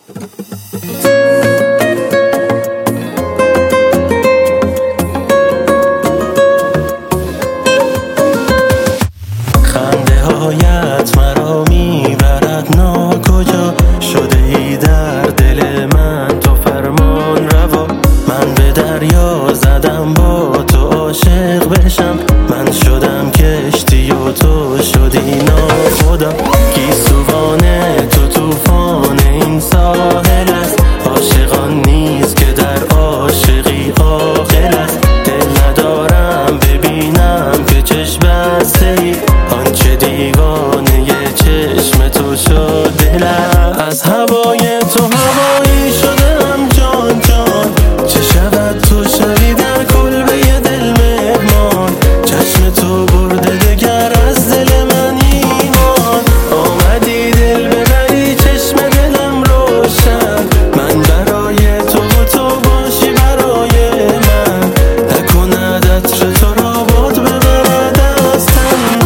خنده هایت مرا میبرد ناکجا، شده ای در دل من تو فرمان روا. من به دریا زدم با تو عاشق بشم، من شدم کشتی و تو شدی ناخدا. گیسوان تو طوفان این ساحل است، عاشقان نیست که در عاشقی عاقل است. دل ندارم ببینم که چشم بسته ای، آنچه دیوانه چشم تو شد دلم. از هوای تو هوایی شدم جان جان، چه شود تو شوی در کلبه دل مهمان. چشم تو برده دگر از دل من ایمان، آمدی دل ببری چشم دلم روشن. من برای تو و تو باشی برای من، نکند عطر تو را باد ببرد از تن.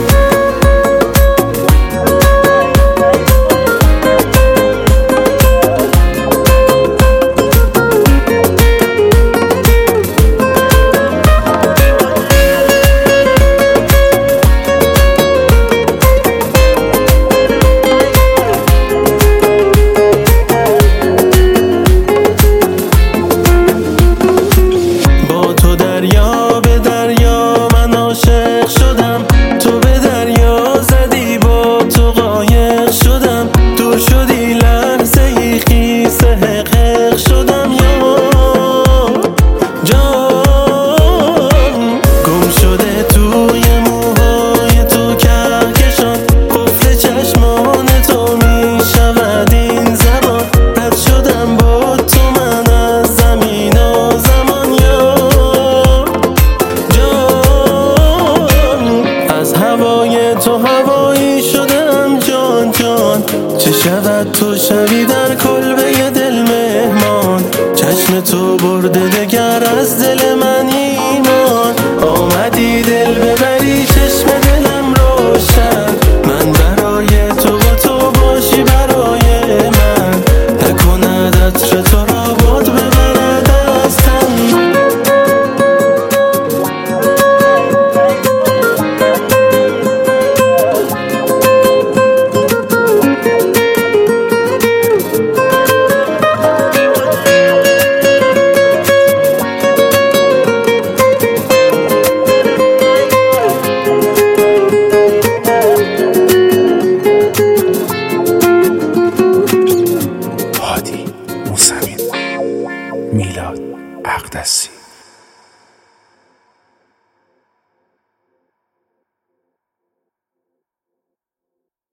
دریا به دریا من عاشق شدم، تو به دریا زدی با تو قایق شدم. دور شدی لحظه ای خیس حقق شدم یا جان. گم شده توی موهای تو کهکشان، قفل چشمان تو می شود این زبان. رد شدم با تو من از زمین و زمان یا تو هوایی شدم جان جان. چه شود تو شوی در کلبه دل مهمان، چشم تو برده دگر از دل من ایمان. آمدی دل ببری چشم دلم روشن، من برای تو و تو باشی برای من، نکند عطر تو را باد ببرد از تن. هادی موسوی، میلاد اقدسی.